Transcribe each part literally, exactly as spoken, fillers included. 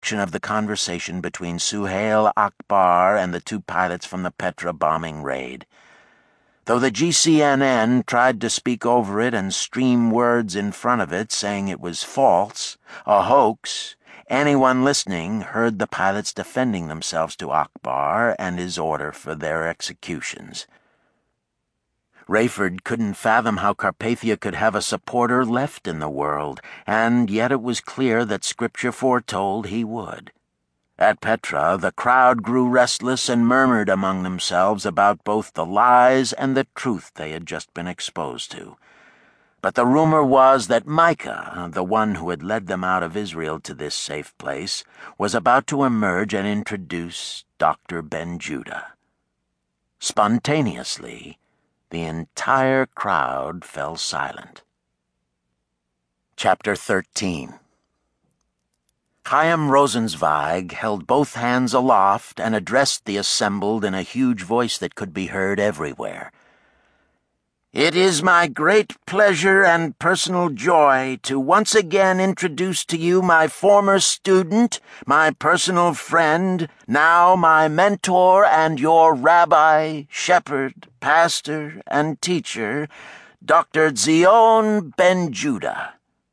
section of the conversation between Suhail Akbar and the two pilots from the Petra bombing raid. Though the G C N N tried to speak over it and stream words in front of it saying it was false, a hoax, anyone listening heard the pilots defending themselves to Akbar and his order for their executions. Rayford couldn't fathom how Carpathia could have a supporter left in the world, and yet it was clear that Scripture foretold he would. At Petra, the crowd grew restless and murmured among themselves about both the lies and the truth they had just been exposed to. But the rumor was that Micah, the one who had led them out of Israel to this safe place, was about to emerge and introduce Doctor Ben-Judah. Spontaneously, the entire crowd fell silent. Chapter thirteen. Chaim Rosenzweig held both hands aloft and addressed the assembled in a huge voice that could be heard everywhere. "It is my great pleasure and personal joy to once again introduce to you my former student, my personal friend, now my mentor and your rabbi, shepherd, pastor, and teacher, Doctor Zion Ben-Judah."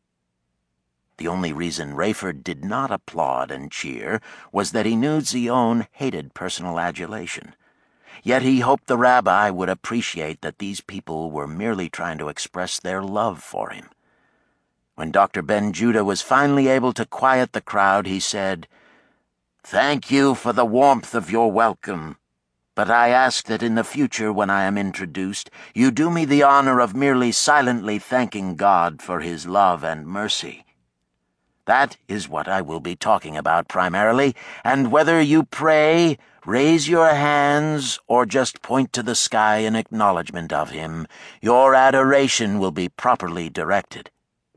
The only reason Rayford did not applaud and cheer was that he knew Zion hated personal adulation. Yet he hoped the rabbi would appreciate that these people were merely trying to express their love for him. When Doctor Ben-Judah was finally able to quiet the crowd, he said, "Thank you for the warmth of your welcome, but I ask that in the future when I am introduced, you do me the honor of merely silently thanking God for his love and mercy. That is what I will be talking about primarily, and whether you pray, raise your hands, or just point to the sky in acknowledgement of him, your adoration will be properly directed.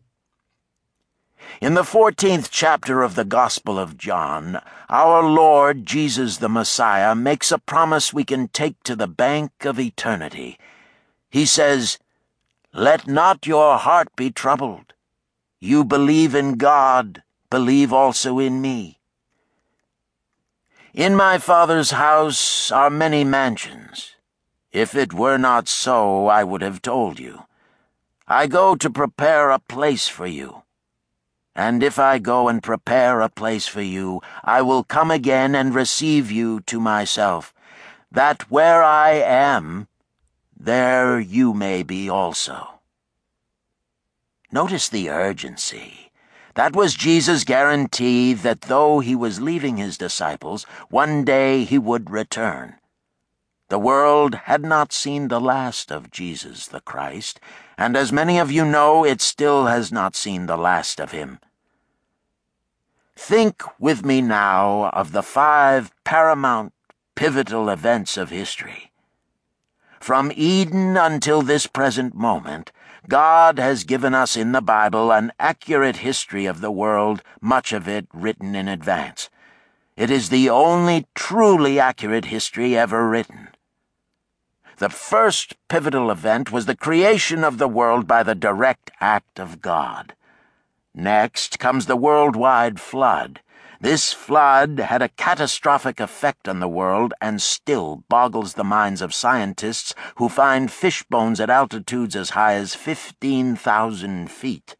In the fourteenth chapter of the Gospel of John, our Lord Jesus the Messiah makes a promise we can take to the bank of eternity. He says, "Let not your heart be troubled. You believe in God, believe also in me. In my Father's house are many mansions. If it were not so, I would have told you. I go to prepare a place for you. And if I go and prepare a place for you, I will come again and receive you to myself, that where I am, there you may be also." Notice the urgency. That was Jesus' guarantee that though he was leaving his disciples, one day he would return. The world had not seen the last of Jesus the Christ, and as many of you know, it still has not seen the last of him. Think with me now of the five paramount, pivotal events of history. From Eden until this present moment, God has given us in the Bible an accurate history of the world, much of it written in advance. It is the only truly accurate history ever written. The first pivotal event was the creation of the world by the direct act of God. Next comes the worldwide flood. This flood had a catastrophic effect on the world and still boggles the minds of scientists who find fish bones at altitudes as high as fifteen thousand feet.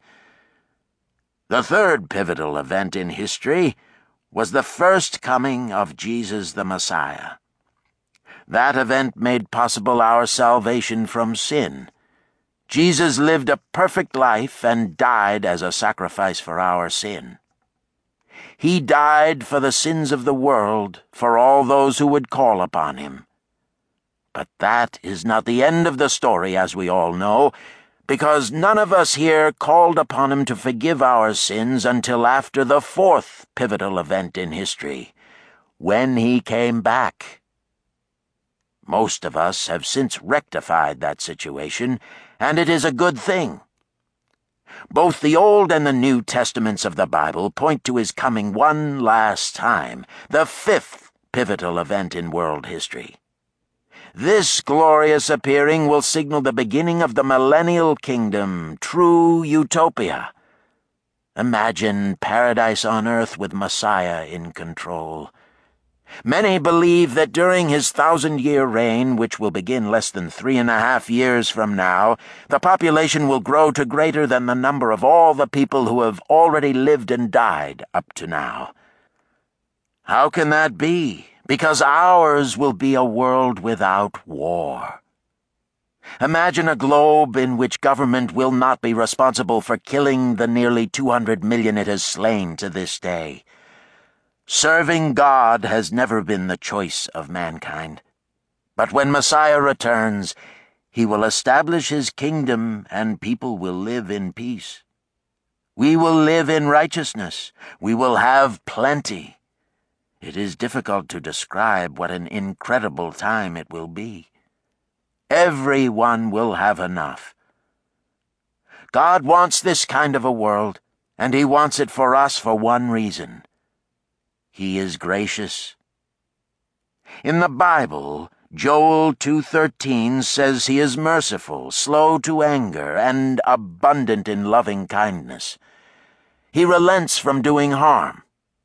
The third pivotal event in history was the first coming of Jesus the Messiah. That event made possible our salvation from sin. Jesus lived a perfect life and died as a sacrifice for our sin. He died for the sins of the world, for all those who would call upon him. But that is not the end of the story, as we all know, because none of us here called upon him to forgive our sins until after the fourth pivotal event in history, when he came back. Most of us have since rectified that situation, and it is a good thing. Both the Old and the New Testaments of the Bible point to his coming one last time, the fifth pivotal event in world history. This glorious appearing will signal the beginning of the millennial kingdom, true utopia. Imagine paradise on earth with Messiah in control. Many believe that during his thousand-year reign, which will begin less than three and a half years from now, the population will grow to greater than the number of all the people who have already lived and died up to now. How can that be? Because ours will be a world without war. Imagine a globe in which government will not be responsible for killing the nearly two hundred million it has slain to this day. Serving God has never been the choice of mankind. But when Messiah returns, he will establish his kingdom and people will live in peace. We will live in righteousness. We will have plenty. It is difficult to describe what an incredible time it will be. Everyone will have enough. God wants this kind of a world, and he wants it for us for one reason. He is gracious. In the Bible, Joel two thirteen says he is merciful, slow to anger, and abundant in loving kindness. He relents from doing harm.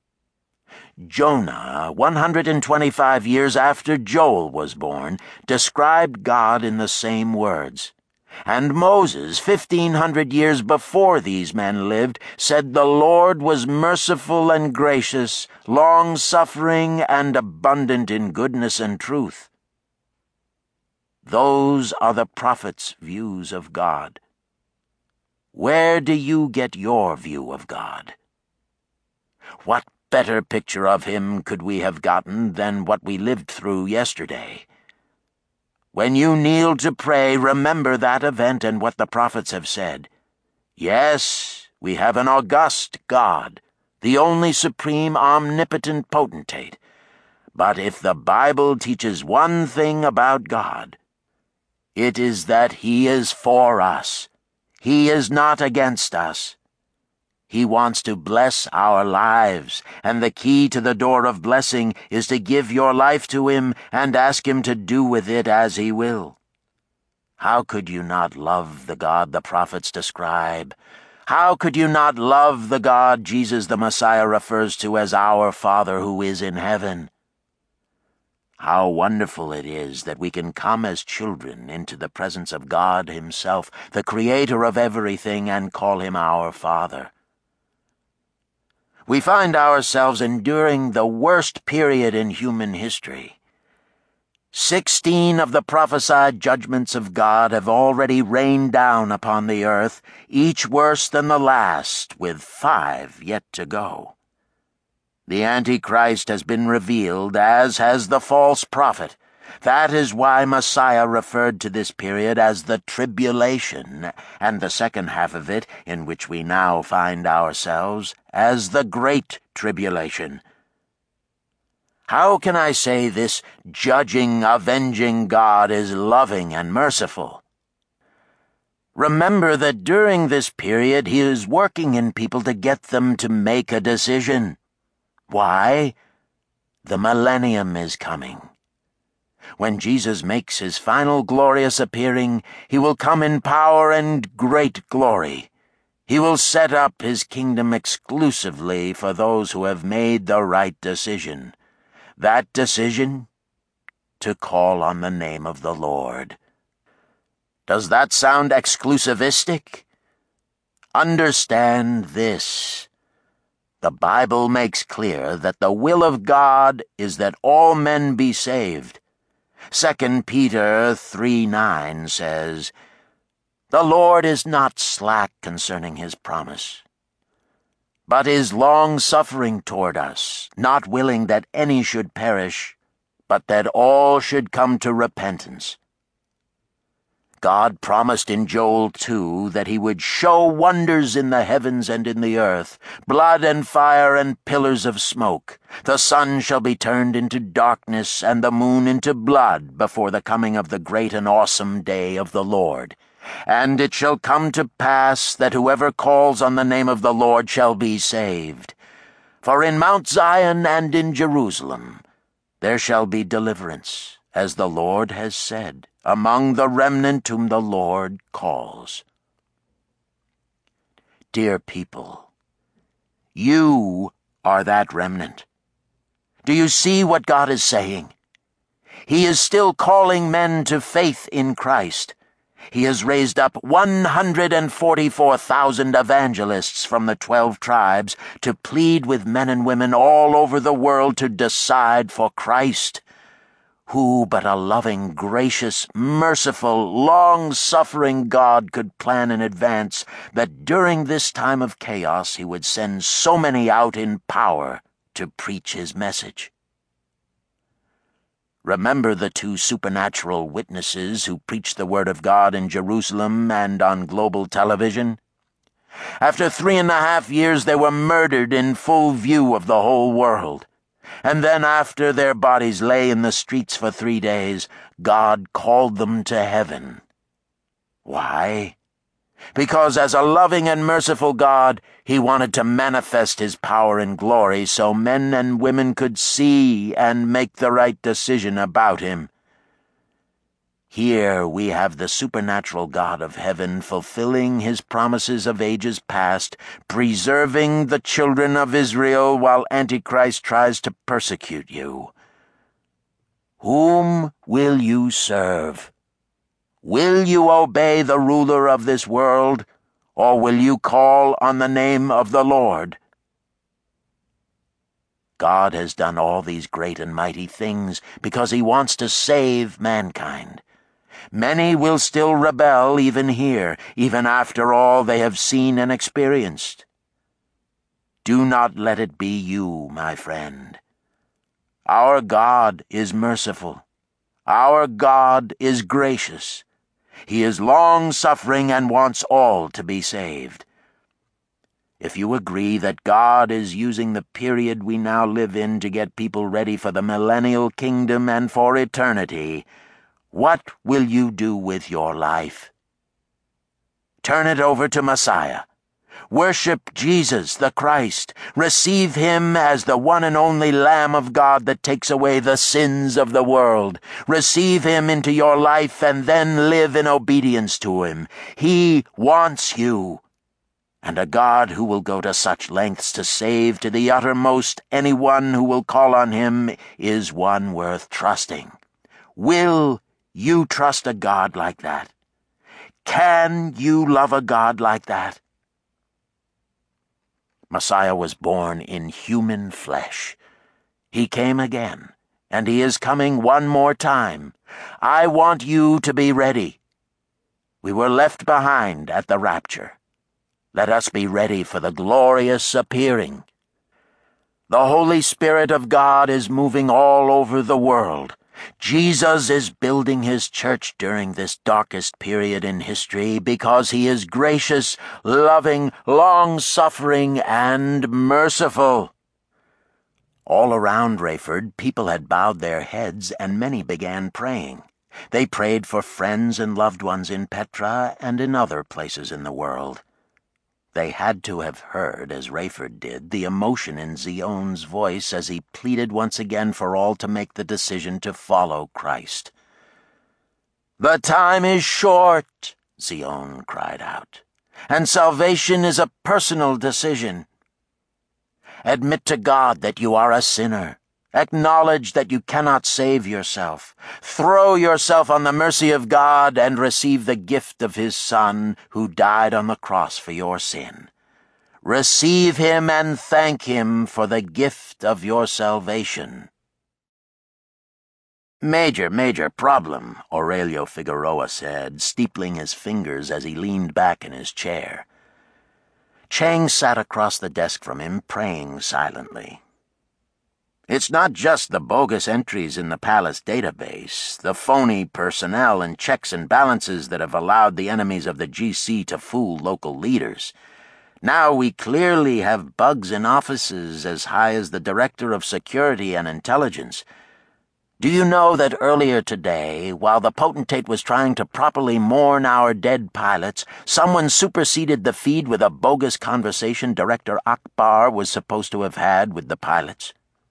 Jonah, one hundred twenty-five years after Joel was born, described God in the same words. And Moses, fifteen hundred years before these men lived, said the Lord was merciful and gracious, long-suffering and abundant in goodness and truth. Those are the prophets' views of God. Where do you get your view of God? What better picture of him could we have gotten than what we lived through yesterday? When you kneel to pray, remember that event and what the prophets have said. Yes, we have an august God, the only supreme omnipotent potentate. But if the Bible teaches one thing about God, it is that he is for us. He is not against us. He wants to bless our lives, and the key to the door of blessing is to give your life to him and ask him to do with it as he will. How could you not love the God the prophets describe? How could you not love the God Jesus the Messiah refers to as our Father who is in heaven? How wonderful it is that we can come as children into the presence of God himself, the Creator of everything, and call him our Father. We find ourselves enduring the worst period in human history. Sixteen of the prophesied judgments of God have already rained down upon the earth, each worse than the last, with five yet to go. The Antichrist has been revealed, as has the false prophet. That is why Messiah referred to this period as the tribulation, and the second half of it, in which we now find ourselves, as the Great Tribulation. How can I say this judging, avenging God is loving and merciful? Remember that during this period he is working in people to get them to make a decision. Why? The millennium is coming. When Jesus makes his final glorious appearing, he will come in power and great glory. He will set up his kingdom exclusively for those who have made the right decision. That decision? To call on the name of the Lord. Does that sound exclusivistic? Understand this. The Bible makes clear that the will of God is that all men be saved. Second Peter three nine says, "The Lord is not slack concerning his promise, but is long-suffering toward us, not willing that any should perish, but that all should come to repentance." God promised in Joel two that he would show wonders in the heavens and in the earth, blood and fire and pillars of smoke. The sun shall be turned into darkness and the moon into blood before the coming of the great and awesome day of the Lord. And it shall come to pass that whoever calls on the name of the Lord shall be saved. For in Mount Zion and in Jerusalem there shall be deliverance, as the Lord has said, among the remnant whom the Lord calls. Dear people, You are that remnant. Do you see what God is saying? He is still calling men to faith in Christ. He has raised up one hundred forty-four thousand evangelists from the twelve tribes to plead with men and women all over the world to decide for Christ. Who but a loving, gracious, merciful, long-suffering God could plan in advance that during this time of chaos he would send so many out in power to preach his message? Remember the two supernatural witnesses who preached the word of God in Jerusalem and on global television? After three and a half years they were murdered in full view of the whole world. And then after their bodies lay in the streets for three days, God called them to heaven. Why? Because as a loving and merciful God, he wanted to manifest his power and glory so men and women could see and make the right decision about him. Here we have the supernatural God of heaven fulfilling his promises of ages past, preserving the children of Israel while Antichrist tries to persecute you. Whom will you serve? Will you obey the ruler of this world, or will you call on the name of the Lord? God has done all these great and mighty things because he wants to save mankind. Many will still rebel even here, even after all they have seen and experienced. Do not let it be you, my friend. Our God is merciful. Our God is gracious. He is long-suffering and wants all to be saved. If you agree that God is using the period we now live in to get people ready for the millennial kingdom and for eternity, what will you do with your life? Turn it over to Messiah. Worship Jesus, the Christ. Receive him as the one and only Lamb of God that takes away the sins of the world. Receive him into your life and then live in obedience to him. He wants you. And a God who will go to such lengths to save to the uttermost anyone who will call on him is one worth trusting. Will you trust a God like that? Can you love a God like that? Messiah was born in human flesh. He came again, and he is coming one more time. I want you to be ready. We were left behind at the rapture. Let us be ready for the glorious appearing. The Holy Spirit of God is moving all over the world. Jesus is building his church during this darkest period in history because he is gracious, loving, long-suffering, and merciful. All around Rayford, people had bowed their heads and many began praying. They prayed for friends and loved ones in Petra and in other places in the world. They had to have heard, as Rayford did, the emotion in Zion's voice as he pleaded once again for all to make the decision to follow Christ. "The time is short," Zion cried out, "and salvation is a personal decision. Admit to God that you are a sinner. Acknowledge that you cannot save yourself. Throw yourself on the mercy of God and receive the gift of his Son who died on the cross for your sin. Receive him and thank him for the gift of your salvation." "Major, major problem," Aurelio Figueroa said, steepling his fingers as he leaned back in his chair. Chang sat across the desk from him, praying silently. "It's not just the bogus entries in the palace database, the phony personnel and checks and balances that have allowed the enemies of the G C to fool local leaders. Now we clearly have bugs in offices as high as the Director of Security and Intelligence. Do you know that earlier today, while the potentate was trying to properly mourn our dead pilots, someone superseded the feed with a bogus conversation Director Akbar was supposed to have had with the pilots?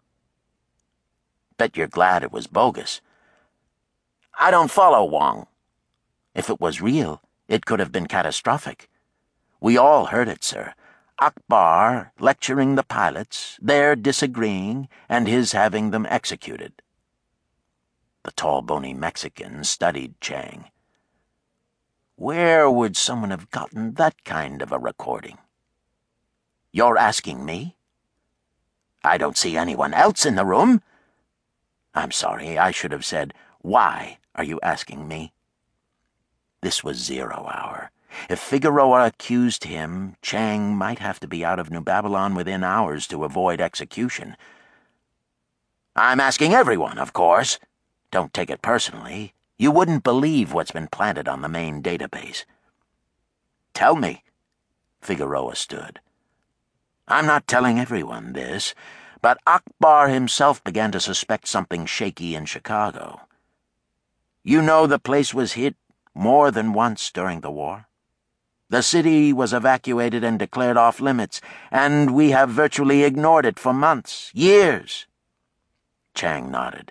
Bet you're glad it was bogus. I don't follow, Wong. If it was real, it could have been catastrophic. We all heard it, sir. Akbar lecturing the pilots, their disagreeing, and his having them executed. The tall, bony Mexican studied Chang. Where would someone have gotten that kind of a recording? You're asking me? I don't see anyone else in the room. I'm sorry, I should have said, why are you asking me? This was zero hour. If Figueroa accused him, Chang might have to be out of New Babylon within hours to avoid execution. I'm asking everyone, of course. Don't take it personally. You wouldn't believe what's been planted on the main database. Tell me. Figueroa stood. I'm not telling everyone this, but Akbar himself began to suspect something shaky in Chicago. You know the place was hit more than once during the war. The city was evacuated and declared off limits, and we have virtually ignored it for months, years. Chang nodded.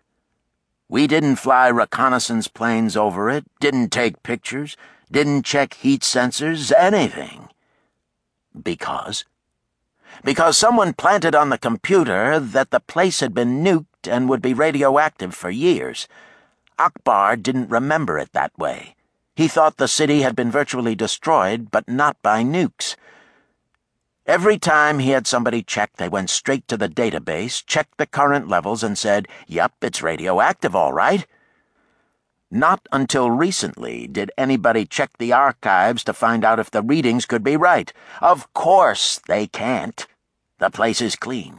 We didn't fly reconnaissance planes over it, didn't take pictures, didn't check heat sensors, anything. Because? Because someone planted on the computer that the place had been nuked and would be radioactive for years. Akbar didn't remember it that way. He thought the city had been virtually destroyed, but not by nukes. Every time he had somebody check, they went straight to the database, checked the current levels, and said, "Yep, it's radioactive, all right." Not until recently did anybody check the archives to find out if the readings could be right. Of course they can't. The place is clean.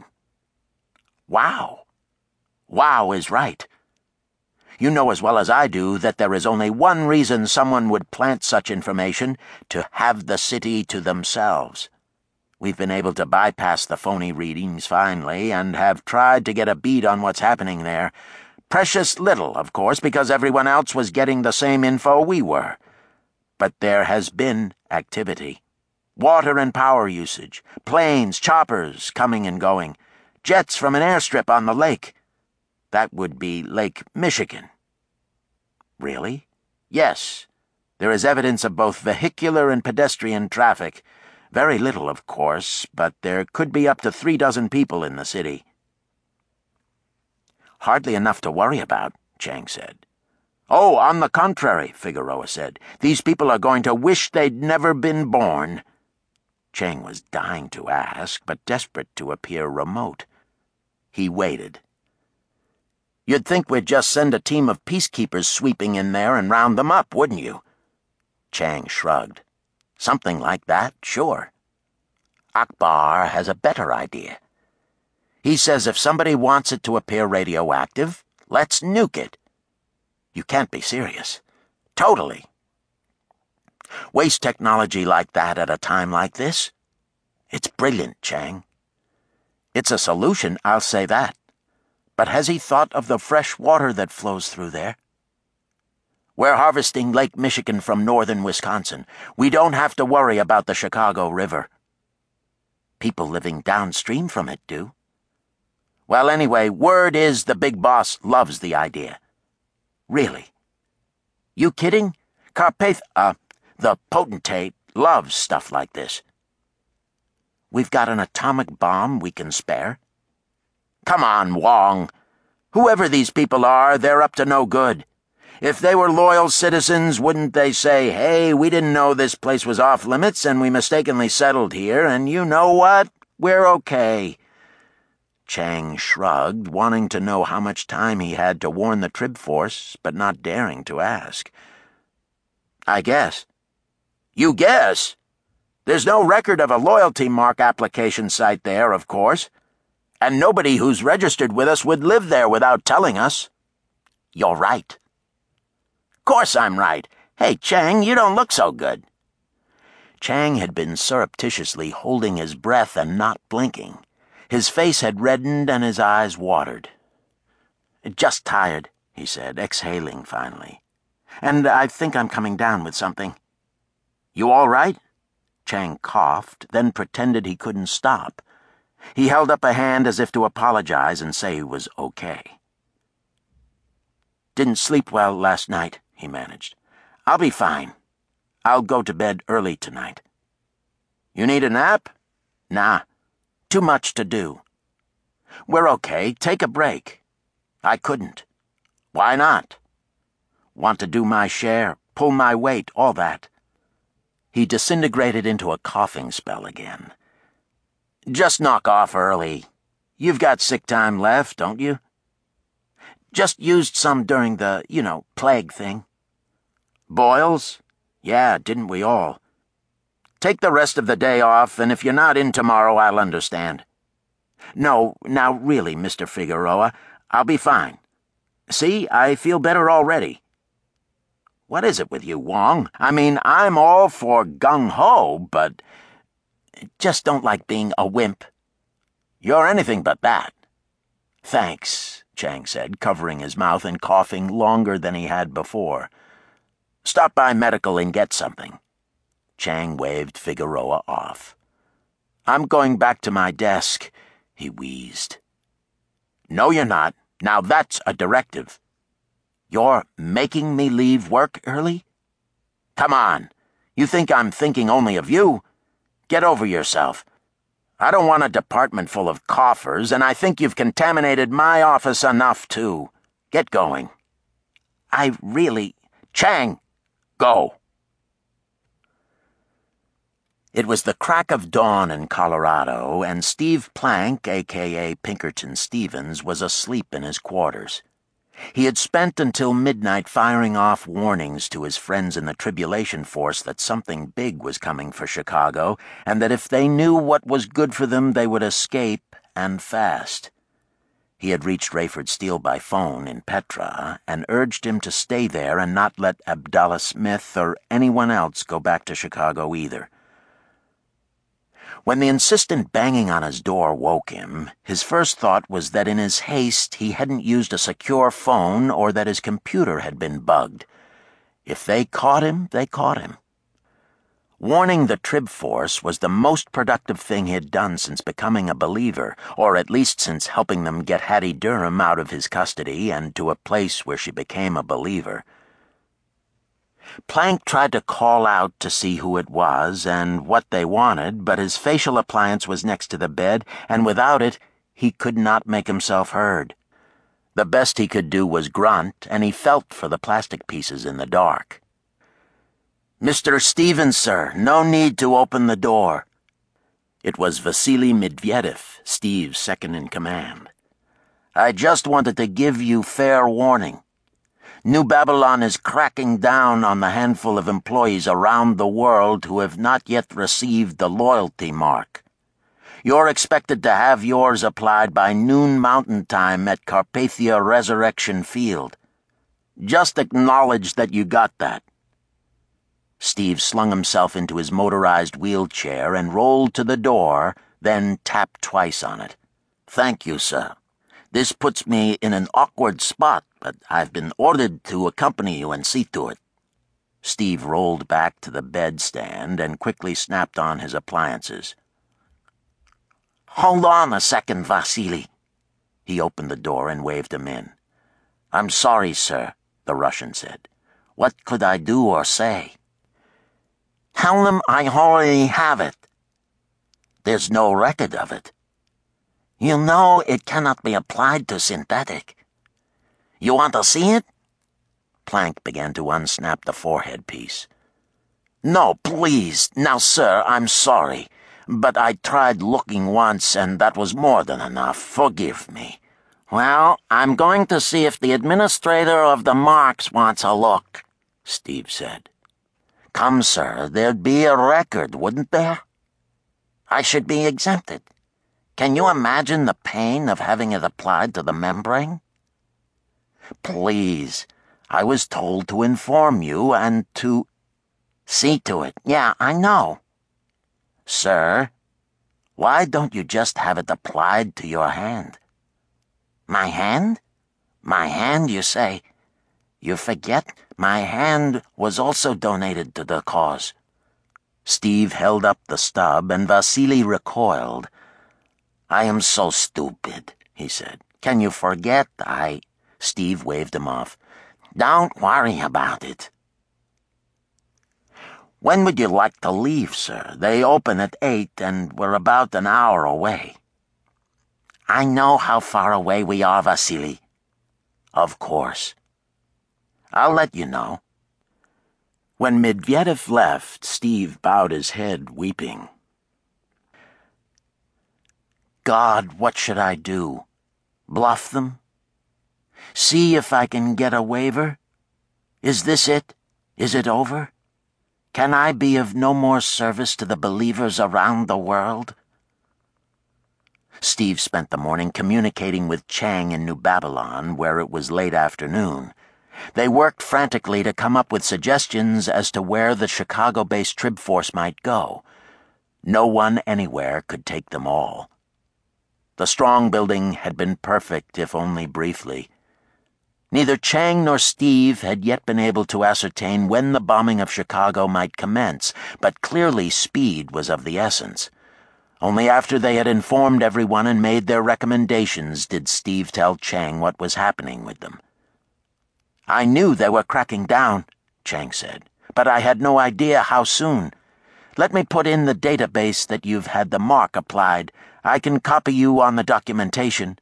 Wow. Wow is right. You know as well as I do that there is only one reason someone would plant such information: to have the city to themselves. We've been able to bypass the phony readings finally and have tried to get a beat on what's happening there. Precious little, of course, because everyone else was getting the same info we were. But there has been activity. Water and power usage, planes, choppers coming and going, jets from an airstrip on the lake. That would be Lake Michigan. Really? Yes. There is evidence of both vehicular and pedestrian traffic. Very little, of course, but there could be up to three dozen people in the city. Hardly enough to worry about, Chang said. Oh, on the contrary, Figueroa said. These people are going to wish they'd never been born. Chang was dying to ask, but desperate to appear remote. He waited. You'd think we'd just send a team of peacekeepers sweeping in there and round them up, wouldn't you? Chang shrugged. Something like that, sure. Akbar has a better idea. He says if somebody wants it to appear radioactive, let's nuke it. You can't be serious. Totally. Waste technology like that at a time like this? It's brilliant, Chang. It's a solution, I'll say that. But has he thought of the fresh water that flows through there? We're harvesting Lake Michigan from northern Wisconsin. We don't have to worry about the Chicago River. People living downstream from it do. Well, anyway, word is the big boss loves the idea. Really? You kidding? Carpath, uh, the potentate, loves stuff like this. We've got an atomic bomb we can spare. Come on, Wong. Whoever these people are, they're up to no good. If they were loyal citizens, wouldn't they say, hey, we didn't know this place was off limits and we mistakenly settled here, and you know what? We're okay. Chang shrugged, wanting to know how much time he had to warn the Trib Force, but not daring to ask. I guess. You guess? There's no record of a loyalty mark application site there, of course. And nobody who's registered with us would live there without telling us. You're right. Course I'm right. Hey, Chang, you don't look so good. Chang had been surreptitiously holding his breath and not blinking. His face had reddened and his eyes watered. Just tired, he said, exhaling finally. And I think I'm coming down with something. You all right? Chang coughed, then pretended he couldn't stop. He held up a hand as if to apologize and say he was okay. Didn't sleep well last night, he managed. I'll be fine. I'll go to bed early tonight. You need a nap? Nah, too much to do. We're okay, take a break. I couldn't. Why not? Want to do my share, pull my weight, all that. He disintegrated into a coughing spell again. Just knock off early. You've got sick time left, don't you? Just used some during the, you know, plague thing. Boils? Yeah, didn't we all? Take the rest of the day off, and if you're not in tomorrow, I'll understand. No, now really, Mister Figueroa, I'll be fine. See, I feel better already. What is it with you, Wong? I mean, I'm all for gung-ho, but just don't like being a wimp. You're anything but that. Thanks, Chang said, covering his mouth and coughing longer than he had before. Stop by medical and get something. Chang waved Figueroa off. I'm going back to my desk, he wheezed. No, you're not. Now that's a directive. You're making me leave work early? Come on. You think I'm thinking only of you? Get over yourself. I don't want a department full of coughers, and I think you've contaminated my office enough, too. Get going. I really... Chang, go. It was the crack of dawn in Colorado, and Steve Plank, a k a. Pinkerton Stevens, was asleep in his quarters. He had spent until midnight firing off warnings to his friends in the tribulation force that something big was coming for Chicago, and that if they knew what was good for them, they would escape, and fast. He had reached Rayford Steele by phone in Petra, and urged him to stay there and not let Abdallah Smith or anyone else go back to Chicago either. When the insistent banging on his door woke him, his first thought was that in his haste he hadn't used a secure phone or that his computer had been bugged. If they caught him, they caught him. Warning the Trib Force was the most productive thing he had done since becoming a believer, or at least since helping them get Hattie Durham out of his custody and to a place where she became a believer. Plank tried to call out to see who it was and what they wanted, but his facial appliance was next to the bed, and without it, he could not make himself heard. The best he could do was grunt, and he felt for the plastic pieces in the dark. Mister Stevens, sir, no need to open the door. It was Vasily Medvedev, Steve's second-in-command. I just wanted to give you fair warning. New Babylon is cracking down on the handful of employees around the world who have not yet received the loyalty mark. You're expected to have yours applied by noon Mountain Time at Carpathia Resurrection Field. Just acknowledge that you got that. Steve slung himself into his motorized wheelchair and rolled to the door, then tapped twice on it. Thank you, sir. This puts me in an awkward spot, but I've been ordered to accompany you and see to it. Steve rolled back to the bedstand and quickly snapped on his appliances. Hold on a second, Vasily. He opened the door and waved him in. I'm sorry, sir, the Russian said. What could I do or say? Tell them I already have it. There's no record of it. You know it cannot be applied to synthetic. You want to see it? Plank began to unsnap the forehead piece. No, please. Now, sir, I'm sorry. But I tried looking once, and that was more than enough. Forgive me. Well, I'm going to see if the administrator of the marks wants a look, Steve said. Come, sir, there'd be a record, wouldn't there? I should be exempted. Can you imagine the pain of having it applied to the membrane? Please, I was told to inform you and to... See to it. Yeah, I know. Sir, why don't you just have it applied to your hand? My hand? My hand, you say? You forget my hand was also donated to the cause. Steve held up the stub, and Vasily recoiled. I am so stupid, he said. Can you forget I... Steve waved him off. Don't worry about it. When would you like to leave, sir? They open at eight, and we're about an hour away. I know how far away we are, Vasily. Of course. I'll let you know. When Medvedev left, Steve bowed his head, weeping. God, what should I do? Bluff them? See if I can get a waiver? Is this it? Is it over? Can I be of no more service to the believers around the world? Steve spent the morning communicating with Chang in New Babylon, where it was late afternoon. They worked frantically to come up with suggestions as to where the Chicago-based Trib Force might go. No one anywhere could take them all. The Strong Building had been perfect, if only briefly. Neither Chang nor Steve had yet been able to ascertain when the bombing of Chicago might commence, but clearly speed was of the essence. Only after they had informed everyone and made their recommendations did Steve tell Chang what was happening with them. I knew they were cracking down, Chang said, but I had no idea how soon. Let me put in the database that you've had the mark applied. I can copy you on the documentation.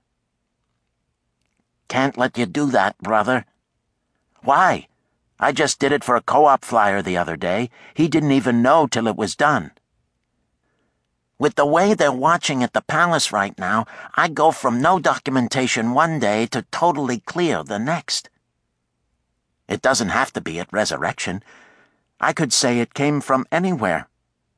Can't let you do that, brother. Why? I just did it for a co-op flyer the other day. He didn't even know till it was done. With the way they're watching at the palace right now, I go from no documentation one day to totally clear the next. It doesn't have to be at Resurrection. I could say it came from anywhere.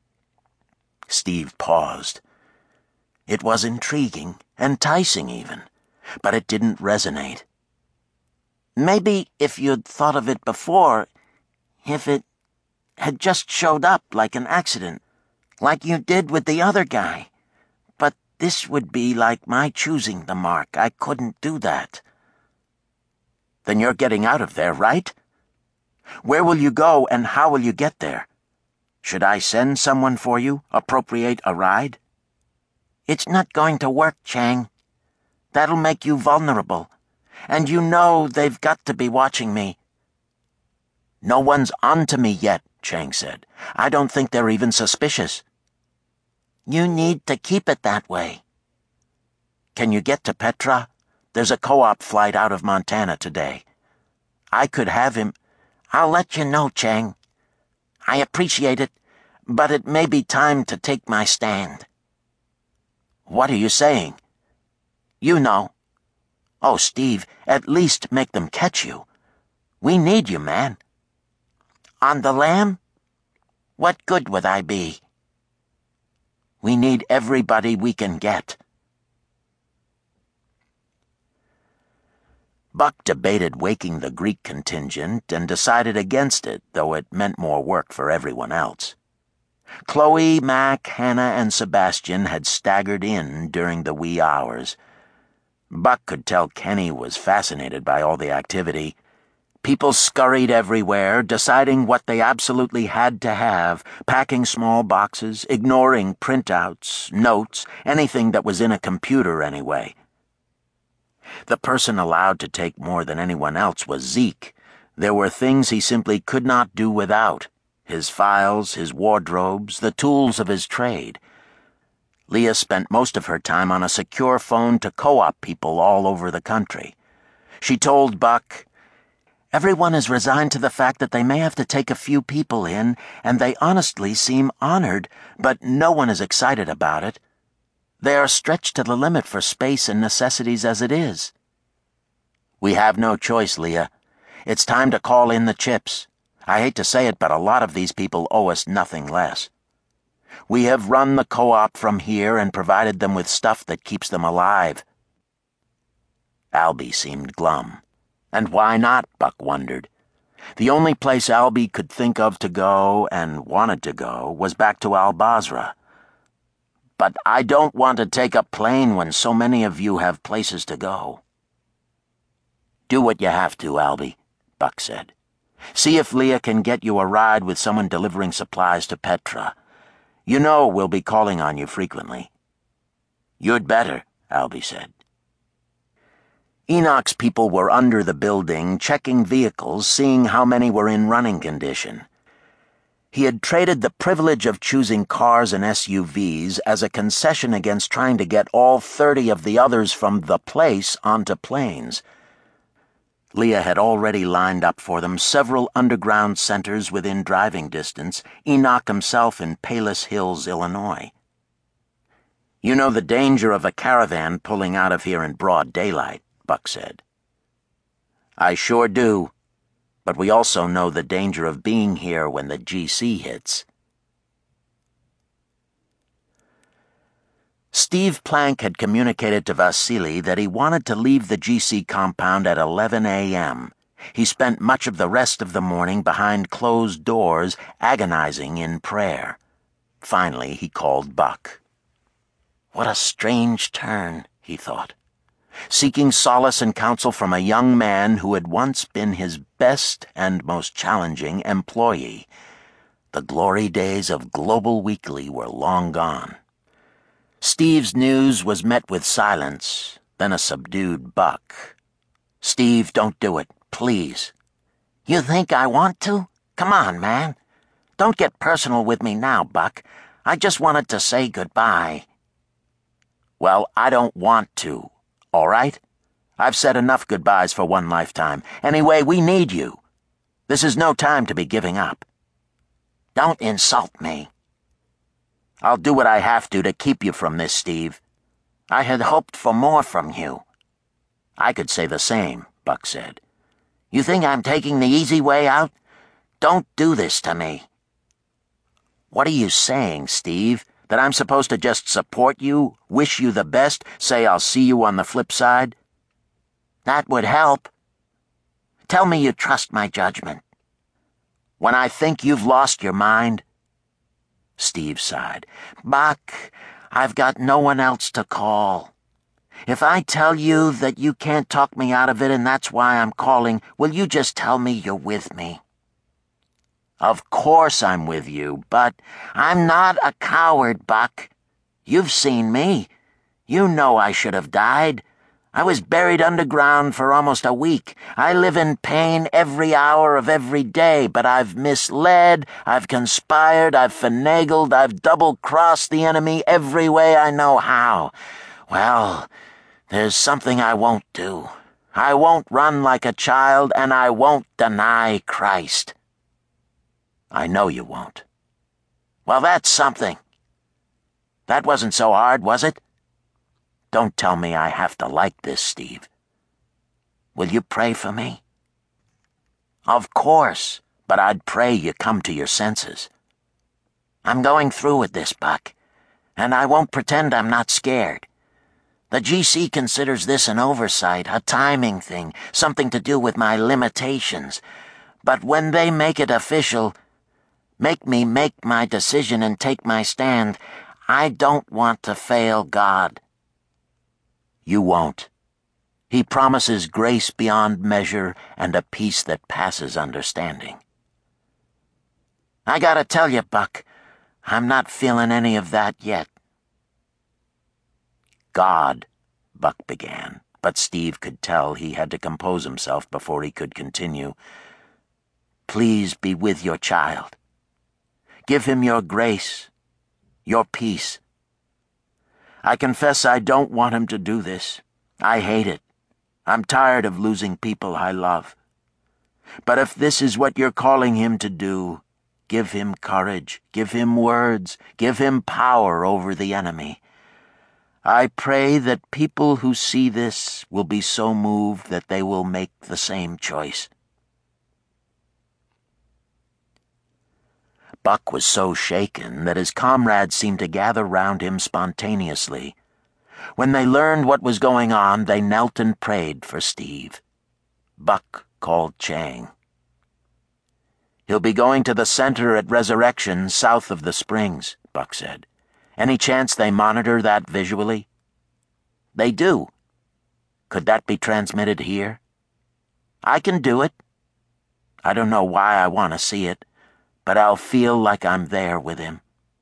Steve paused. It was intriguing, enticing even, but it didn't resonate. Maybe if you'd thought of it before, if it had just showed up like an accident, like you did with the other guy. But this would be like my choosing the mark. I couldn't do that. Then you're getting out of there, right? Where will you go and how will you get there? Should I send someone for you, appropriate a ride? It's not going to work, Chang. That'll make you vulnerable. And you know they've got to be watching me. No one's onto me yet, Chang said. I don't think they're even suspicious. You need to keep it that way. Can you get to Petra? There's a co-op flight out of Montana today. I could have him. I'll let you know, Chang. I appreciate it, but it may be time to take my stand. What are you saying? You know. Oh, Steve, at least make them catch you. We need you, man. On the lam? What good would I be? We need everybody we can get. Buck debated waking the Greek contingent and decided against it, though it meant more work for everyone else. Chloe, Mac, Hannah, and Sebastian had staggered in during the wee hours. Buck could tell Kenny was fascinated by all the activity. People scurried everywhere, deciding what they absolutely had to have, packing small boxes, ignoring printouts, notes, anything that was in a computer anyway. The person allowed to take more than anyone else was Zeke. There were things he simply could not do without: his files, his wardrobes, the tools of his trade. Leah spent most of her time on a secure phone to co-op people all over the country. She told Buck, "Everyone is resigned to the fact that they may have to take a few people in, and they honestly seem honored, but no one is excited about it. They are stretched to the limit for space and necessities as it is." "We have no choice, Leah. It's time to call in the chips. I hate to say it, but a lot of these people owe us nothing less. We have run the co-op from here and provided them with stuff that keeps them alive." Albie seemed glum. And why not, Buck wondered. The only place Albie could think of to go, and wanted to go, was back to Al-Basra. "But I don't want to take a plane when so many of you have places to go." "Do what you have to, Albie," Buck said. "See if Leah can get you a ride with someone delivering supplies to Petra. You know we'll be calling on you frequently." "You'd better," Albie said. Enoch's people were under the building, checking vehicles, seeing how many were in running condition. He had traded the privilege of choosing cars and S U Vs as a concession against trying to get all thirty of the others from the place onto planes. Leah had already lined up for them several underground centers within driving distance, Enoch himself in Palos Hills, Illinois. "You know the danger of a caravan pulling out of here in broad daylight," Buck said. "I sure do. But we also know the danger of being here when the G C hits." Steve Plank had communicated to Vasily that he wanted to leave the G C compound at eleven a.m. He spent much of the rest of the morning behind closed doors, agonizing in prayer. Finally, he called Buck. What a strange turn, he thought. Seeking solace and counsel from a young man who had once been his best and most challenging employee. The glory days of Global Weekly were long gone. Steve's news was met with silence, then a subdued Buck. "Steve, don't do it, please." "You think I want to? Come on, man. Don't get personal with me now, Buck. I just wanted to say goodbye." "Well, I don't want to. All right? I've said enough goodbyes for one lifetime. Anyway, we need you. This is no time to be giving up." "Don't insult me." "I'll do what I have to to keep you from this, Steve. I had hoped for more from you." "I could say the same," Buck said. "You think I'm taking the easy way out? Don't do this to me." "What are you saying, Steve? That I'm supposed to just support you, wish you the best, say I'll see you on the flip side?" "That would help. Tell me you trust my judgment." "When I think you've lost your mind?" Steve sighed. "Buck, I've got no one else to call. If I tell you that you can't talk me out of it and that's why I'm calling, will you just tell me you're with me?" "Of course I'm with you, but I'm not a coward, Buck. You've seen me. You know I should have died. I was buried underground for almost a week. I live in pain every hour of every day, but I've misled, I've conspired, I've finagled, I've double-crossed the enemy every way I know how. Well, there's something I won't do. I won't run like a child, and I won't deny Christ." "I know you won't." "Well, that's something. That wasn't so hard, was it? Don't tell me I have to like this, Steve. Will you pray for me?" "Of course, but I'd pray you come to your senses." "I'm going through with this, Buck, and I won't pretend I'm not scared. The G C considers this an oversight, a timing thing, something to do with my limitations. But when they make it official, make me make my decision and take my stand, I don't want to fail God." "You won't. He promises grace beyond measure and a peace that passes understanding." "I gotta tell you, Buck, I'm not feeling any of that yet." "God," Buck began, but Steve could tell he had to compose himself before he could continue. "Please be with your child. Give him your grace, your peace. I confess I don't want him to do this. I hate it. I'm tired of losing people I love. But if this is what you're calling him to do, give him courage, give him words, give him power over the enemy. I pray that people who see this will be so moved that they will make the same choice." Buck was so shaken that his comrades seemed to gather round him spontaneously. When they learned what was going on, they knelt and prayed for Steve. Buck called Chang. "He'll be going to the center at Resurrection south of the Springs," Buck said. "Any chance they monitor that visually?" "They do. Could that be transmitted here?" "I can do it. I don't know why I want to see it, but I'll feel like I'm there with him."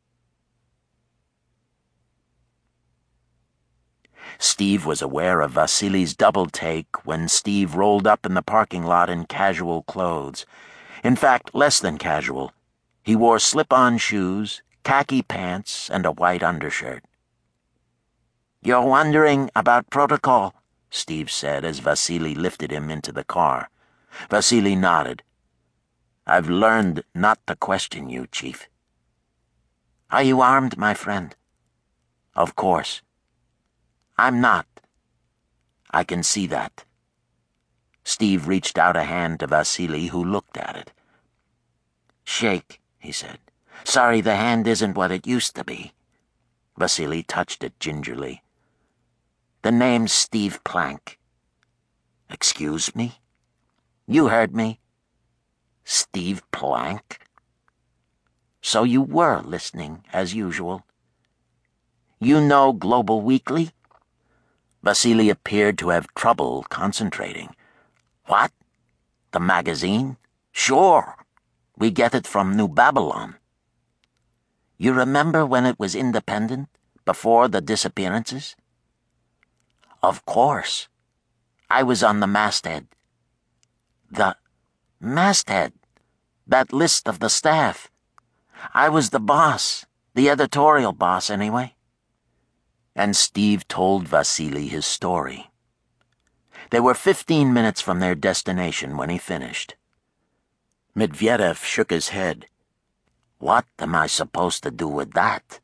Steve was aware of Vasily's double-take when Steve rolled up in the parking lot in casual clothes. In fact, less than casual. He wore slip-on shoes, khaki pants, and a white undershirt. "You're wondering about protocol," Steve said as Vasily lifted him into the car. Vasily nodded. "I've learned not to question you, Chief." "Are you armed, my friend?" "Of course." "I'm not. I can see that." Steve reached out a hand to Vasily, who looked at it. "Shake," he said. "Sorry the hand isn't what it used to be." Vasily touched it gingerly. "The name's Steve Plank." "Excuse me?" "You heard me. Steve Plank." "So you were listening, as usual. You know Global Weekly?" Vasily appeared to have trouble concentrating. "What? The magazine? Sure. We get it from New Babylon." "You remember when it was independent, before the disappearances?" "Of course. I was on the masthead." "The masthead? That list of the staff? I was the boss, the editorial boss, anyway." And Steve told Vasily his story. They were fifteen minutes from their destination when he finished. Medvedev shook his head. "What am I supposed to do with that?"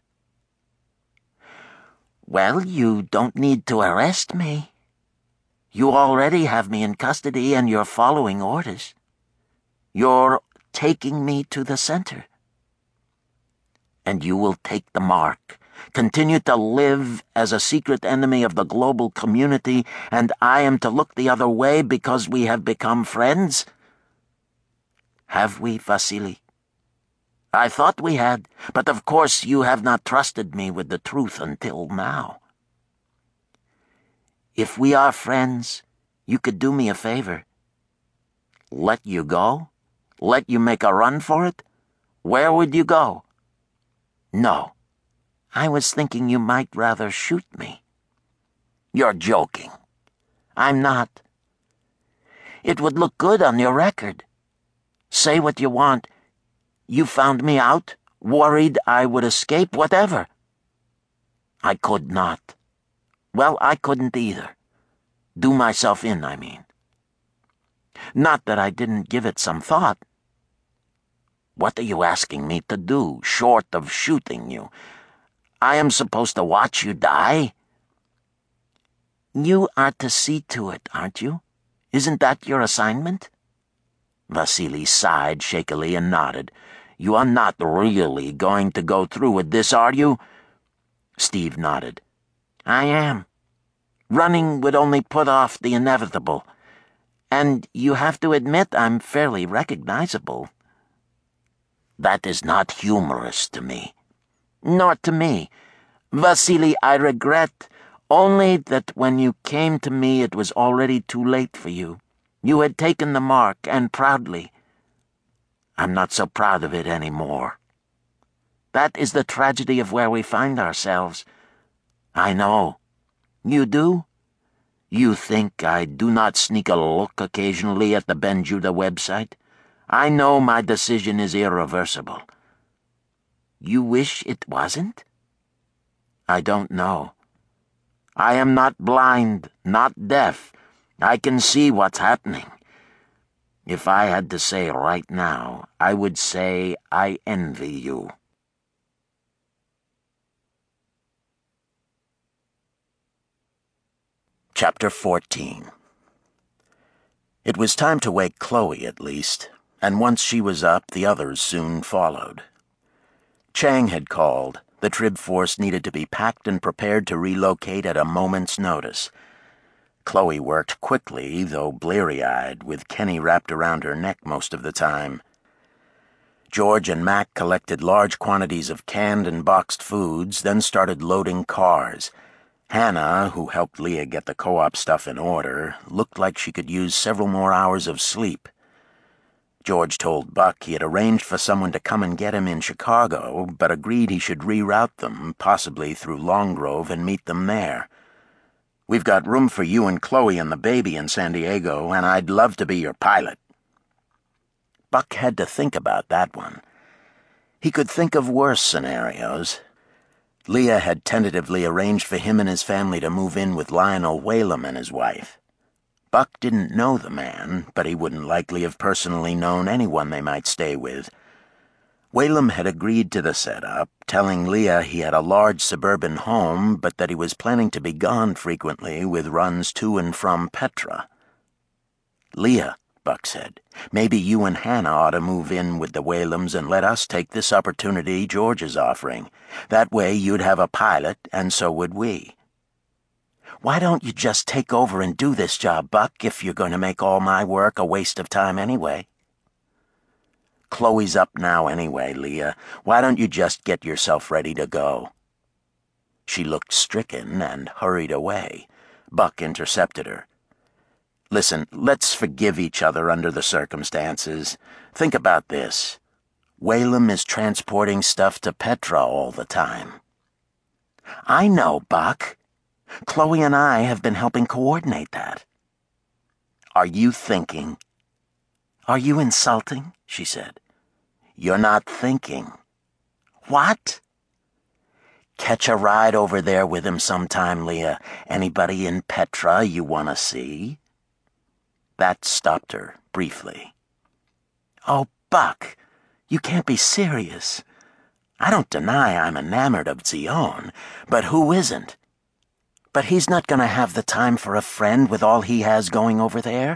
"Well, you don't need to arrest me. You already have me in custody and you're following orders. You're taking me to the center. And you will take the mark, continue to live as a secret enemy of the global community, and I am to look the other way because we have become friends? Have we, Vasily? I thought we had, but of course you have not trusted me with the truth until now. If we are friends, you could do me a favor. Let you go? Let you make a run for it? Where would you go?" "No. I was thinking you might rather shoot me." "You're joking." "I'm not. It would look good on your record. Say what you want. You found me out, worried I would escape, whatever." "I could not. Well, I couldn't either. Do myself in, I mean. Not that I didn't give it some thought." "What are you asking me to do, short of shooting you? I am supposed to watch you die?" "You are to see to it, aren't you? Isn't that your assignment?" Vasily sighed shakily and nodded. "You are not really going to go through with this, are you?" Steve nodded. "I am. Running would only put off the inevitable. And you have to admit I'm fairly recognizable." "That is not humorous to me." "Nor to me. Vasily, I regret only that when you came to me it was already too late for you. You had taken the mark, and proudly. I'm not so proud of it any more. That is the tragedy of where we find ourselves. I know. You do? You think I do not sneak a look occasionally at the Ben Judah website? I know my decision is irreversible." "You wish it wasn't?" "I don't know. I am not blind, not deaf. I can see what's happening. If I had to say right now, I would say I envy you." Chapter fourteen. It was time to wake Chloe, at least, and once she was up, the others soon followed. Chang had called. The Trib force needed to be packed and prepared to relocate at a moment's notice. Chloe worked quickly, though bleary-eyed, with Kenny wrapped around her neck most of the time. George and Mac collected large quantities of canned and boxed foods, then started loading cars. Hannah, who helped Leah get the co-op stuff in order, looked like she could use several more hours of sleep. George told Buck he had arranged for someone to come and get him in Chicago, but agreed he should reroute them, possibly through Long Grove, and meet them there. "We've got room for you and Chloe and the baby in San Diego, and I'd love to be your pilot." Buck had to think about that one. He could think of worse scenarios. Leah had tentatively arranged for him and his family to move in with Lionel Whalum and his wife. Buck didn't know the man, but he wouldn't likely have personally known anyone they might stay with. Whalum had agreed to the setup, telling Leah he had a large suburban home, but that he was planning to be gone frequently with runs to and from Petra. "Leah," Buck said, "maybe you and Hannah ought to move in with the Whalums and let us take this opportunity George is offering. That way you'd have a pilot, and so would we." "Why don't you just take over and do this job, Buck, if you're going to make all my work a waste of time anyway?" "Chloe's up now anyway, Leah. Why don't you just get yourself ready to go?" She looked stricken and hurried away. Buck intercepted her. "Listen, let's forgive each other under the circumstances. Think about this. Whalum is transporting stuff to Petra all the time." "I know, Buck. Chloe and I have been helping coordinate that." "Are you thinking?" "Are you insulting?" she said. "You're not thinking." "What?" "Catch a ride over there with him sometime, Leah. Anybody in Petra you want to see?" That stopped her, briefly. "Oh, Buck, you can't be serious. I don't deny I'm enamored of Zion, but who isn't? But he's not going to have the time for a friend with all he has going over there."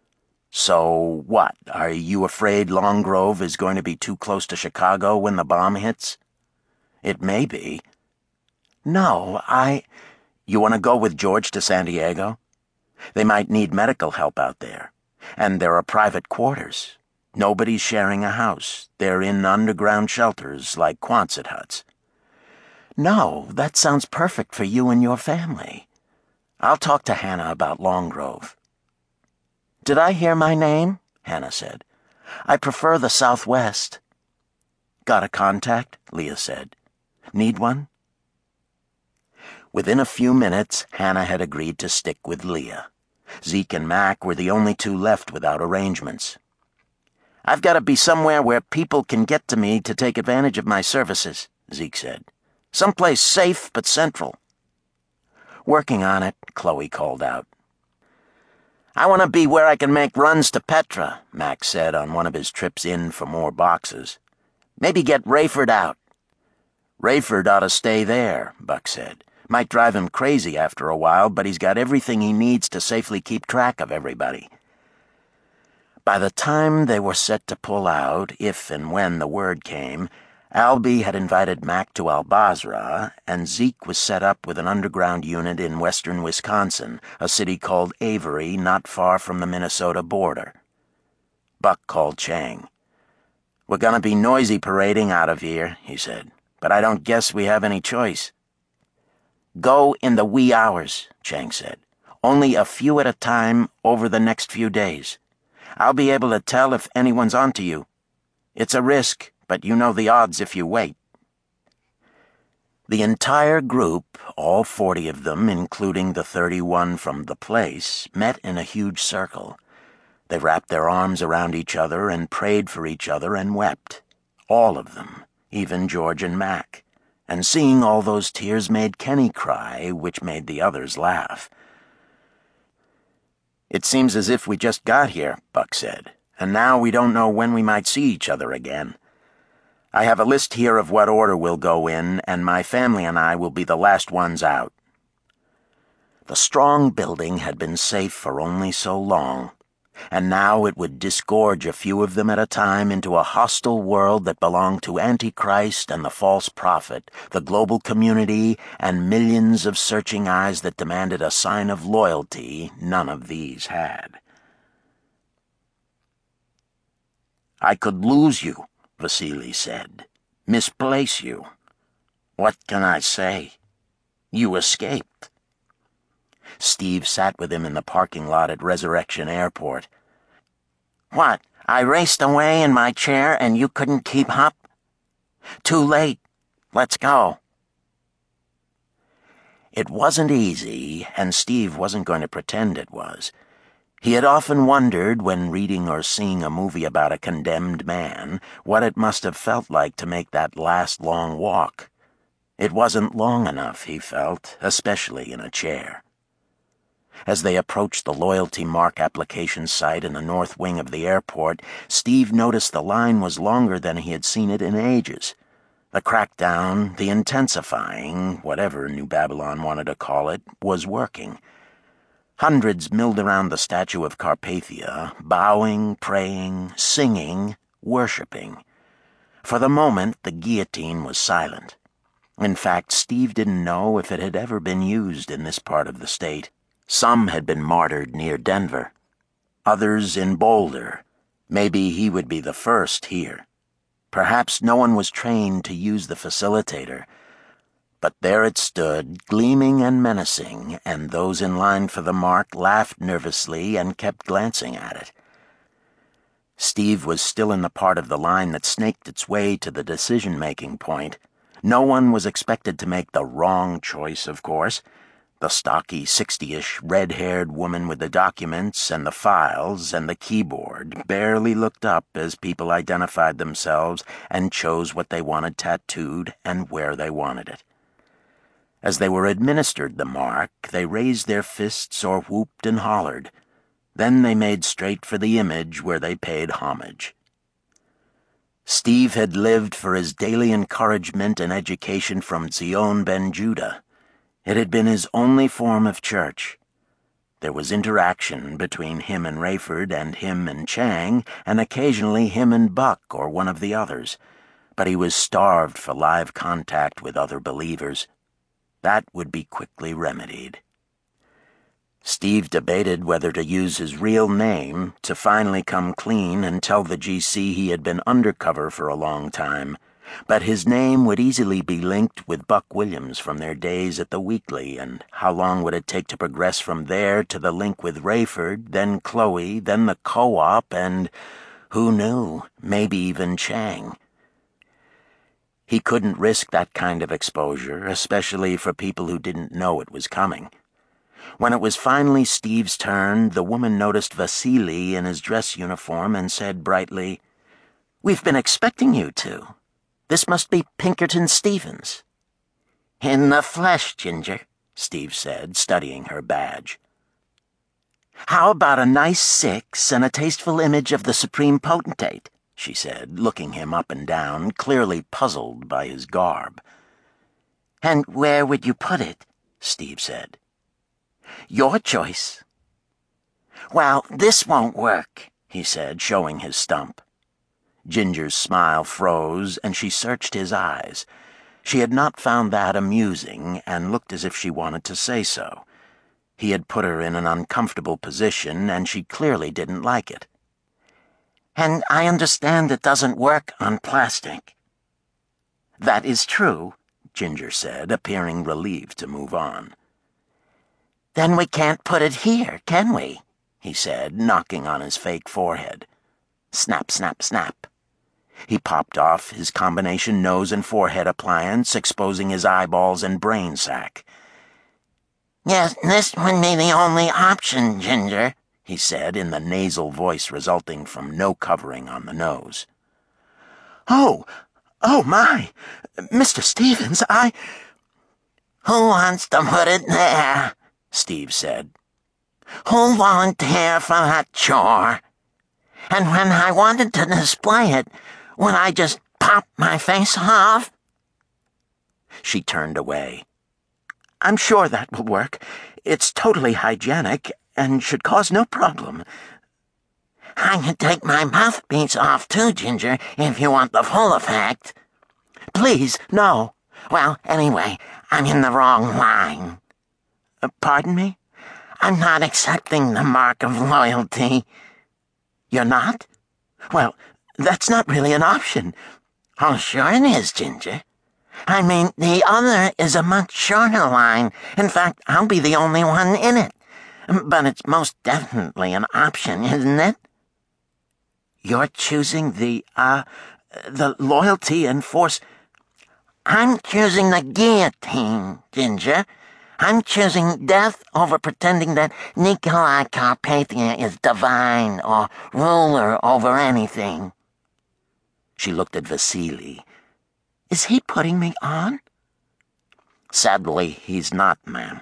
"So what? Are you afraid Long Grove is going to be too close to Chicago when the bomb hits?" "It may be." "No, I—" "You want to go with George to San Diego? They might need medical help out there. And there are private quarters. Nobody's sharing a house. They're in underground shelters like Quonset huts." "No, that sounds perfect for you and your family. I'll talk to Hannah about Long Grove." "Did I hear my name?" Hannah said. "I prefer the Southwest." "Got a contact?" Leah said. "Need one?" Within a few minutes, Hannah had agreed to stick with Leah. Zeke and Mac were the only two left without arrangements. "I've got to be somewhere where people can get to me to take advantage of my services," Zeke said. "Someplace safe but central." "Working on it," Chloe called out. "I want to be where I can make runs to Petra," Mac said on one of his trips in for more boxes. "Maybe get Rayford out." "Rayford ought to stay there," Buck said. "Might drive him crazy after a while, but he's got everything he needs to safely keep track of everybody." By the time they were set to pull out, if and when the word came, Albie had invited Mac to Al-Basra, and Zeke was set up with an underground unit in western Wisconsin, a city called Avery not far from the Minnesota border. Buck called Chang. "We're gonna be noisy parading out of here," he said, "but I don't guess we have any choice." "Go in the wee hours," Chang said. "Only a few at a time over the next few days. I'll be able to tell if anyone's onto you. It's a risk, but you know the odds if you wait." The entire group, all forty of them, including the thirty-one from the place, met in a huge circle. They wrapped their arms around each other and prayed for each other and wept. All of them, even George and Mac. And seeing all those tears made Kenny cry, which made the others laugh. "It seems as if we just got here," Buck said, "and now we don't know when we might see each other again. I have a list here of what order we'll go in, and my family and I will be the last ones out." The strong building had been safe for only so long, and now it would disgorge a few of them at a time into a hostile world that belonged to Antichrist and the false prophet, the global community, and millions of searching eyes that demanded a sign of loyalty none of these had. "I could lose you," Vasily said. "Misplace you. What can I say? You escaped." Steve sat with him in the parking lot at Resurrection Airport. "What, I raced away in my chair and you couldn't keep up? Too late. Let's go." It wasn't easy, and Steve wasn't going to pretend it was. He had often wondered, when reading or seeing a movie about a condemned man, what it must have felt like to make that last long walk. It wasn't long enough, he felt, especially in a chair. As they approached the loyalty mark application site in the north wing of the airport, Steve noticed the line was longer than he had seen it in ages. The crackdown, the intensifying, whatever New Babylon wanted to call it, was working. Hundreds milled around the statue of Carpathia, bowing, praying, singing, worshipping. For the moment, the guillotine was silent. In fact, Steve didn't know if it had ever been used in this part of the state. Some had been martyred near Denver, others in Boulder. Maybe he would be the first here. Perhaps no one was trained to use the facilitator. But there it stood, gleaming and menacing, and those in line for the mark laughed nervously and kept glancing at it. Steve was still in the part of the line that snaked its way to the decision-making point. No one was expected to make the wrong choice, of course. The stocky, sixty-ish, red-haired woman with the documents and the files and the keyboard barely looked up as people identified themselves and chose what they wanted tattooed and where they wanted it. As they were administered the mark, they raised their fists or whooped and hollered. Then they made straight for the image where they paid homage. Steve had lived for his daily encouragement and education from Zion ben Judah. It had been his only form of church. There was interaction between him and Rayford and him and Chang, and occasionally him and Buck or one of the others, but he was starved for live contact with other believers. That would be quickly remedied. Steve debated whether to use his real name, to finally come clean and tell the G C he had been undercover for a long time, but his name would easily be linked with Buck Williams from their days at the Weekly, and how long would it take to progress from there to the link with Rayford, then Chloe, then the co-op, and, who knew, maybe even Chang. He couldn't risk that kind of exposure, especially for people who didn't know it was coming. When it was finally Steve's turn, the woman noticed Vasily in his dress uniform and said brightly, "We've been expecting you two. This must be Pinkerton Stevens." "In the flesh, Ginger," Steve said, studying her badge. "How about a nice six and a tasteful image of the Supreme Potentate?" she said, looking him up and down, clearly puzzled by his garb. "And where would you put it?" Steve said. "Your choice." "Well, this won't work," he said, showing his stump. Ginger's smile froze, and she searched his eyes. She had not found that amusing, and looked as if she wanted to say so. He had put her in an uncomfortable position, and she clearly didn't like it. "And I understand it doesn't work on plastic." "That is true," Ginger said, appearing relieved to move on. "Then we can't put it here, can we?" he said, knocking on his fake forehead. Snap, snap, snap. He popped off his combination nose and forehead appliance, exposing his eyeballs and brain sac. "Yes, this would be the only option, Ginger," he said in the nasal voice resulting from no covering on the nose. "Oh, oh my! Mister Stevens, I—" "Who wants to put it there?" Steve said. "Who'll volunteer for that chore? And when I wanted to display it, would I just pop my face off?" She turned away. "I'm sure that will work. It's totally hygienic and should cause no problem." "I can take my mouthpiece off too, Ginger, if you want the full effect." "Please, no." "Well, anyway, I'm in the wrong line." Uh, pardon me? "I'm not accepting the mark of loyalty." "You're not? Well, that's not really an option." "Oh, sure it is, Ginger. I mean, the other is a much shorter line. In fact, I'll be the only one in it. But it's most definitely an option, isn't it?" "You're choosing the, uh, the loyalty and force—" "I'm choosing the guillotine, Ginger. I'm choosing death over pretending that Nikolai Carpathia is divine or ruler over anything. She looked at Vasily. Is he putting me on? Sadly, he's not, ma'am.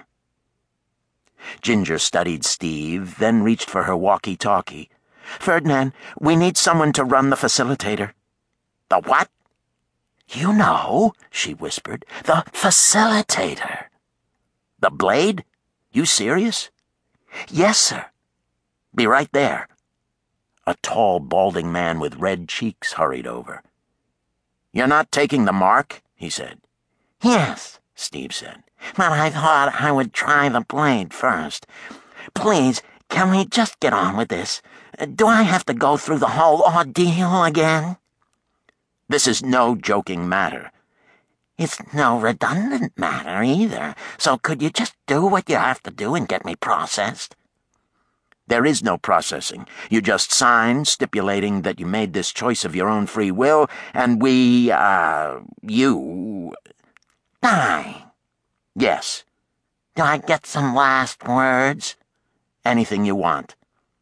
Ginger studied Steve, then reached for her walkie-talkie. Ferdinand, we need someone to run the facilitator. The what? You know, she whispered. The facilitator. The blade? You serious? Yes, sir. Be right there. A tall, balding man with red cheeks hurried over. You're not taking the mark? He said. Yes, Steve said, but I thought I would try the blade first. Please, can we just get on with this? Do I have to go through the whole ordeal again? This is no joking matter. It's no redundant matter either, so could you just do what you have to do and get me processed? There is no processing. You just sign stipulating that you made this choice of your own free will, and we, uh, you... Die. Yes. Do I get some last words? Anything you want.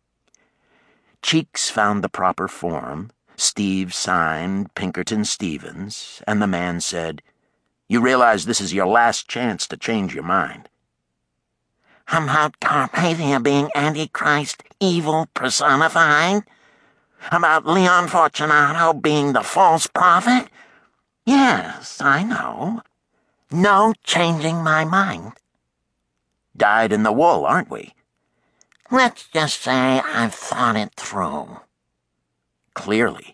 Cheeks found the proper form. Steve signed Pinkerton Stevens, and the man said, You realize this is your last chance to change your mind. How about Carpathia being Antichrist, evil personified? About Leon Fortunato being the false prophet? Yes, I know. No changing my mind. Dyed in the wool, aren't we? Let's just say I've thought it through. Clearly.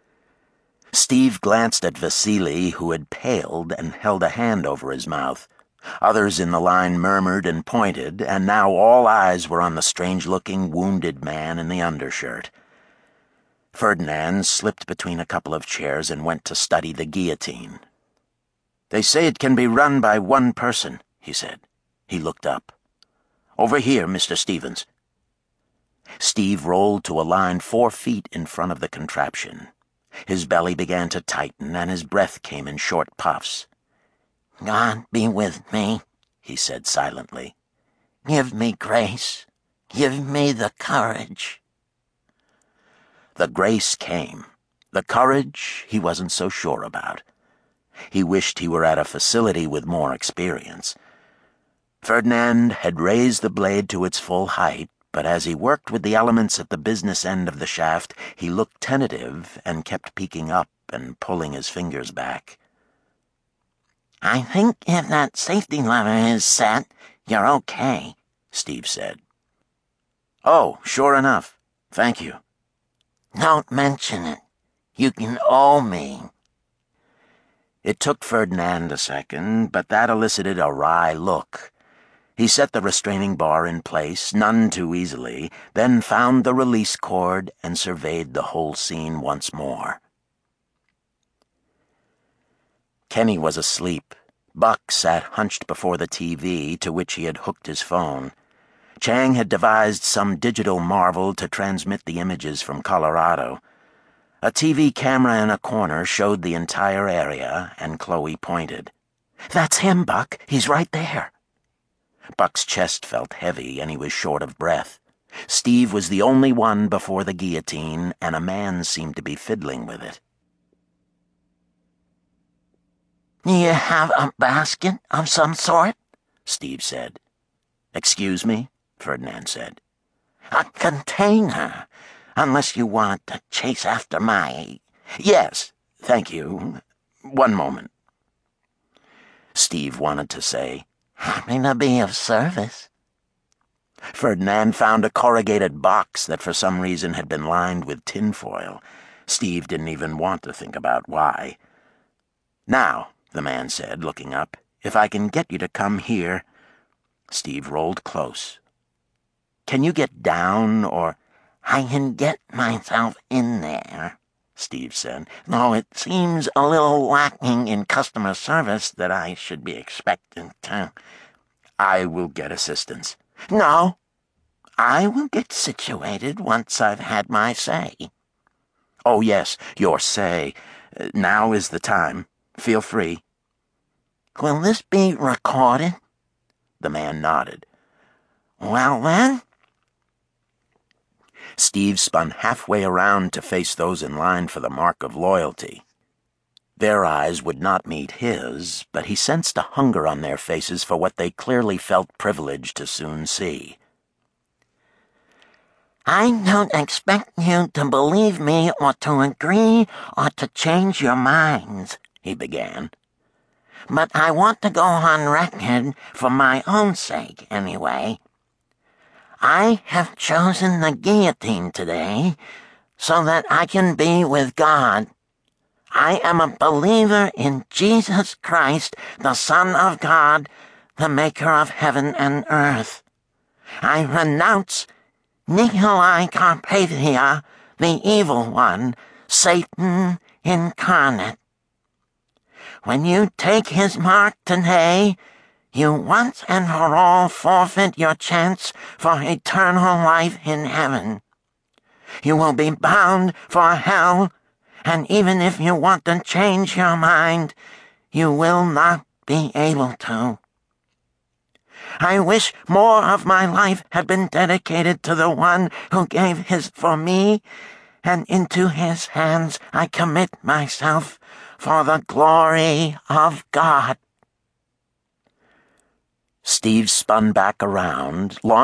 Steve glanced at Vasily, who had paled and held a hand over his mouth. Others in the line murmured and pointed, and now all eyes were on the strange-looking, wounded man in the undershirt. Ferdinand slipped between a couple of chairs and went to study the guillotine. They say it can be run by one person, he said. He looked up. Over here, Mister Stevens. Steve rolled to a line four feet in front of the contraption. His belly began to tighten, and his breath came in short puffs. God be with me, he said silently. Give me grace. Give me the courage. The grace came. The courage he wasn't so sure about. He wished he were at a facility with more experience. Ferdinand had raised the blade to its full height, but as he worked with the elements at the business end of the shaft, he looked tentative and kept peeking up and pulling his fingers back. I think if that safety lever is set, you're okay, Steve said. Oh, sure enough. Thank you. Don't mention it. You can owe me. It took Ferdinand a second, but that elicited a wry look. He set the restraining bar in place, none too easily, then found the release cord and surveyed the whole scene once more. Kenny was asleep. Buck sat hunched before the T V to which he had hooked his phone. Chang had devised some digital marvel to transmit the images from Colorado. A T V camera in a corner showed the entire area, and Chloe pointed. That's him, Buck. He's right there. Buck's chest felt heavy, and he was short of breath. Steve was the only one before the guillotine, and a man seemed to be fiddling with it. You have a basket of some sort? Steve said. Excuse me? Ferdinand said. A container, unless you want to chase after my... Yes, thank you. One moment. Steve wanted to say, Happy to be of service. Ferdinand found a corrugated box that for some reason had been lined with tinfoil. Steve didn't even want to think about why. Now, the man said, looking up, if I can get you to come here... Steve rolled close. Can you get down, or... I can get myself in there, Steve said, though it seems a little lacking in customer service that I should be expected to... I will get assistance. No, I will get situated once I've had my say. Oh, yes, your say. Now is the time. Feel free. Will this be recorded? The man nodded. Well, then? Steve spun halfway around to face those in line for the mark of loyalty. Their eyes would not meet his, but he sensed a hunger on their faces for what they clearly felt privileged to soon see. I don't expect you to believe me or to agree or to change your minds, he began. But I want to go on record, for my own sake anyway. I have chosen the guillotine today so that I can be with God. I am a believer in Jesus Christ, the Son of God, the maker of heaven and earth. I renounce Nicolae Carpathia, the evil one, Satan incarnate. When you take his mark today, you once and for all forfeit your chance for eternal life in heaven. You will be bound for hell, and even if you want to change your mind, you will not be able to. I wish more of my life had been dedicated to the one who gave his for me, and into his hands I commit myself for the glory of God. Steve spun back around,